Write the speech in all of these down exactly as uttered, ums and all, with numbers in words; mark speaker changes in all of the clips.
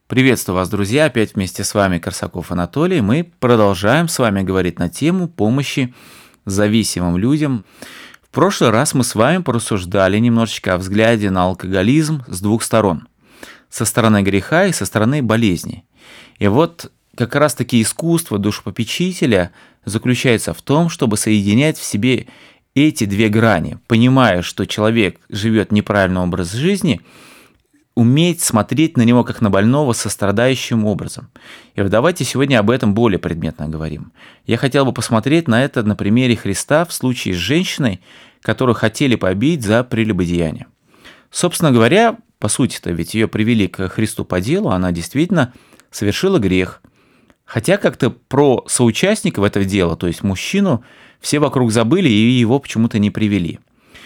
Speaker 1: Приветствую вас, друзья! Опять вместе с вами Корсаков Анатолий. Мы продолжаем с вами говорить на тему помощи зависимым людям. В прошлый раз мы с вами порассуждали немножечко о взгляде на алкоголизм с двух сторон. Со стороны греха и со стороны болезни. И вот как раз-таки искусство душепопечителя заключается в том, чтобы соединять в себе эти две грани, понимая, что человек живет неправильный образ жизни, уметь смотреть на него как на больного сострадающим образом. И вот давайте сегодня об этом более предметно говорим. Я хотел бы посмотреть на это на примере Христа в случае с женщиной, которую хотели побить за прелюбодеяние. Собственно говоря, по сути-то, ведь ее привели к Христу по делу, она действительно совершила грех. Хотя как-то про соучастников этого дела, то есть мужчину, все вокруг забыли и его почему-то не привели.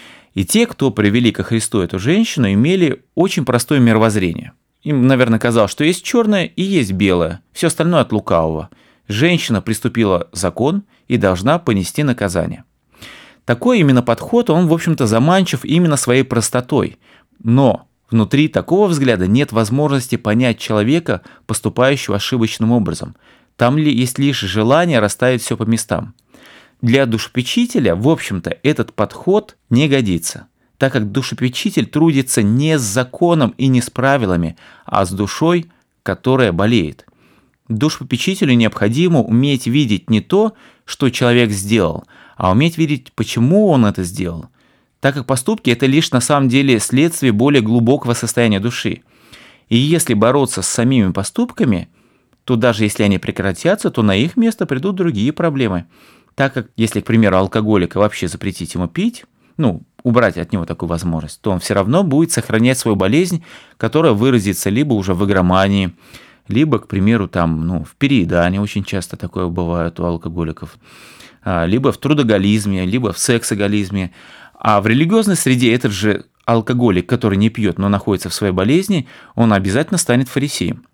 Speaker 1: И те, кто привели ко Христу эту женщину, имели очень простое мировоззрение. Им, наверное, казалось, что есть черное и есть белое, все остальное от лукавого. Женщина приступила закон и должна понести наказание. Такой именно подход, он, в общем-то, заманчив именно своей простотой. Но внутри такого взгляда нет возможности понять человека, поступающего ошибочным образом. Там ли есть лишь желание расставить все по местам. Для душепопечителя, в общем-то, этот подход не годится, так как душепопечитель трудится не с законом и не с правилами, а с душой, которая болеет. Душепопечителю необходимо уметь видеть не то, что человек сделал, а уметь видеть, почему он это сделал, так как поступки – это лишь на самом деле следствие более глубокого состояния души. И если бороться с самими поступками, то даже если они прекратятся, то на их место придут другие проблемы. Так как, если, к примеру, алкоголика вообще запретить ему пить, ну, убрать от него такую возможность, то он все равно будет сохранять свою болезнь, которая выразится либо уже в игромании, либо, к примеру, там, ну, в переедании, очень часто такое бывает у алкоголиков, либо в трудоголизме, либо в сексоголизме. А в религиозной среде этот же алкоголик, который не пьет, но находится в своей болезни, он обязательно станет фарисеем.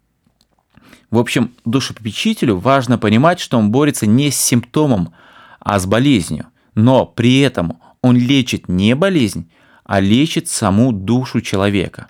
Speaker 1: В общем, душепопечителю важно понимать, что он борется не с симптомом, а с болезнью. Но при этом он лечит не болезнь, а лечит саму душу человека.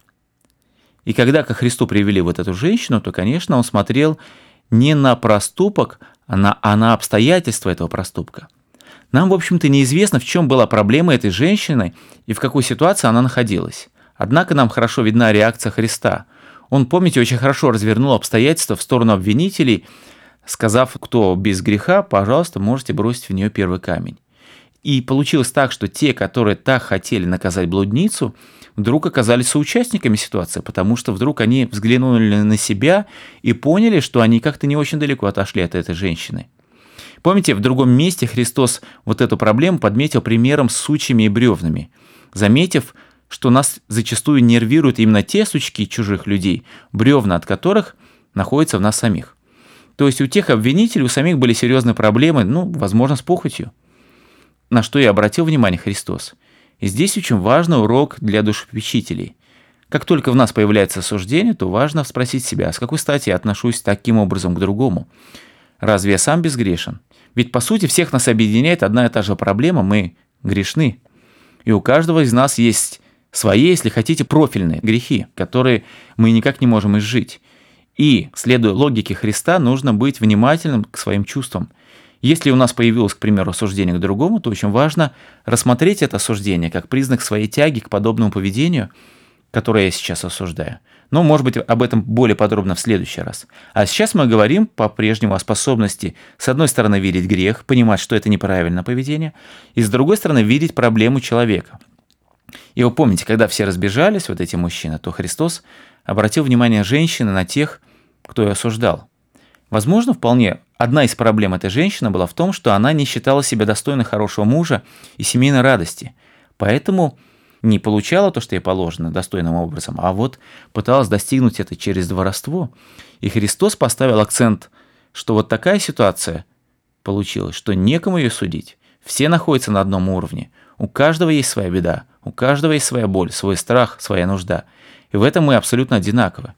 Speaker 1: И когда ко Христу привели вот эту женщину, то, конечно, он смотрел не на проступок, а на, а на обстоятельства этого проступка. Нам, в общем-то, неизвестно, в чем была проблема этой женщины и в какой ситуации она находилась. Однако нам хорошо видна реакция Христа. Он, помните, очень хорошо развернул обстоятельства в сторону обвинителей, сказав, кто без греха, пожалуйста, можете бросить в нее первый камень. И получилось так, что те, которые так хотели наказать блудницу, вдруг оказались соучастниками ситуации, потому что вдруг они взглянули на себя и поняли, что они как-то не очень далеко отошли от этой женщины. Помните, в другом месте Христос вот эту проблему подметил примером с сучьями и бревнами, заметив, что нас зачастую нервируют именно те сучки чужих людей, бревна от которых находятся в нас самих. То есть у тех обвинителей, у самих были серьезные проблемы, ну, возможно, с похотью, на что и обратил внимание Христос. И здесь очень важный урок для душепопечителей. Как только в нас появляется осуждение, то важно спросить себя, с какой стати я отношусь таким образом к другому? Разве я сам безгрешен? Ведь, по сути, всех нас объединяет одна и та же проблема – мы грешны. И у каждого из нас есть свои, если хотите, профильные грехи, которые мы никак не можем изжить. И, следуя логике Христа, нужно быть внимательным к своим чувствам. Если у нас появилось, к примеру, осуждение к другому, то очень важно рассмотреть это осуждение как признак своей тяги к подобному поведению, которое я сейчас осуждаю. Но, может быть, об этом более подробно в следующий раз. А сейчас мы говорим по-прежнему о способности, с одной стороны, видеть грех, понимать, что это неправильное поведение, и с другой стороны, видеть проблему человека. И вы помните, когда все разбежались, вот эти мужчины, то Христос обратил внимание женщины на тех, кто ее осуждал. Возможно, вполне одна из проблем этой женщины была в том, что она не считала себя достойной хорошего мужа и семейной радости, поэтому не получала то, что ей положено, достойным образом, а вот пыталась достигнуть это через воровство. И Христос поставил акцент, что вот такая ситуация получилась, что некому ее судить. Все находятся на одном уровне. У каждого есть своя беда, у каждого есть своя боль, свой страх, своя нужда. И в этом мы абсолютно одинаковы.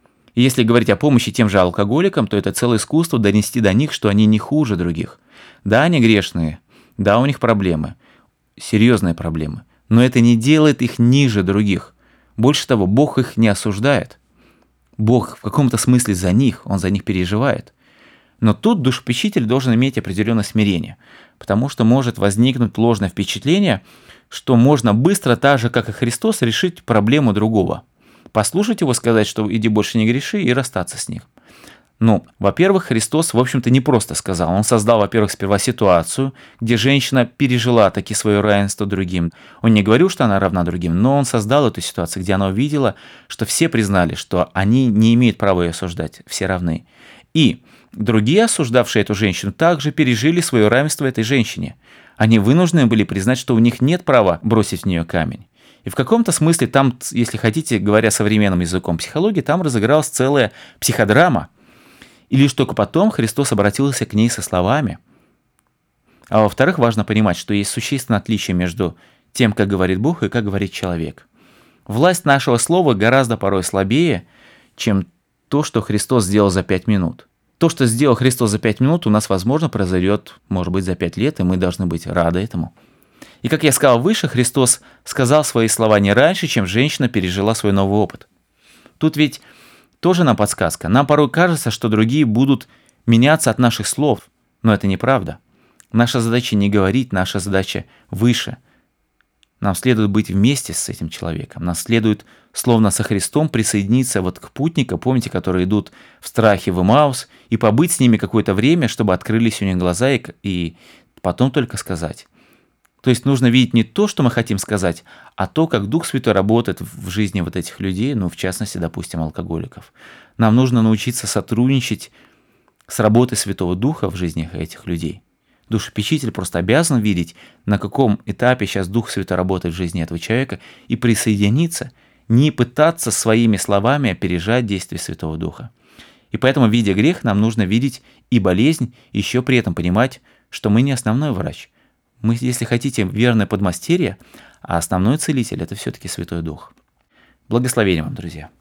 Speaker 1: И если говорить о помощи тем же алкоголикам, то это целое искусство донести до них, что они не хуже других. Да, они грешные, да, у них проблемы, серьезные проблемы, но это не делает их ниже других. Больше того, Бог их не осуждает. Бог в каком-то смысле за них, Он за них переживает. Но тут душепопечитель должен иметь определенное смирение, потому что может возникнуть ложное впечатление, что можно быстро, так же, как и Христос, решить проблему другого. Послушать его, сказать, что иди больше не греши, и расстаться с ним. Ну, во-первых, Христос, в общем-то, не просто сказал. Он создал, во-первых, сперва ситуацию, где женщина пережила таки свое равенство другим. Он не говорил, что она равна другим, но он создал эту ситуацию, где она увидела, что все признали, что они не имеют права ее осуждать, все равны. И другие, осуждавшие эту женщину, также пережили свое равенство этой женщине. Они вынуждены были признать, что у них нет права бросить в нее камень. И в каком-то смысле там, если хотите, говоря современным языком психологии, там разыгралась целая психодрама. И лишь только потом Христос обратился к ней со словами. А во-вторых, важно понимать, что есть существенное отличие между тем, как говорит Бог, и как говорит человек. Власть нашего слова гораздо порой слабее, чем то, что Христос сделал за пять минут. То, что сделал Христос за пять минут, у нас, возможно, произойдет, может быть, за пять лет, и мы должны быть рады этому. И, как я сказал выше, Христос сказал свои слова не раньше, чем женщина пережила свой новый опыт. Тут ведь тоже нам подсказка. Нам порой кажется, что другие будут меняться от наших слов, но это неправда. Наша задача не говорить, наша задача выше. Нам следует быть вместе с этим человеком. Нам следует, словно со Христом, присоединиться вот к путникам, помните, которые идут в страхе в Эмаус, и побыть с ними какое-то время, чтобы открылись у них глаза, и, и потом только сказать. То есть нужно видеть не то, что мы хотим сказать, а то, как Дух Святой работает в жизни вот этих людей, ну, в частности, допустим, алкоголиков. Нам нужно научиться сотрудничать с работой Святого Духа в жизни этих людей. Душепопечитель просто обязан видеть, на каком этапе сейчас Дух Святой работает в жизни этого человека, и присоединиться, не пытаться своими словами опережать действия Святого Духа. И поэтому, видя грех, нам нужно видеть и болезнь, и еще при этом понимать, что мы не основной врач. Мы, если хотите, верное подмастерье, а основной целитель – это все-таки Святой Дух. Благословения вам, друзья!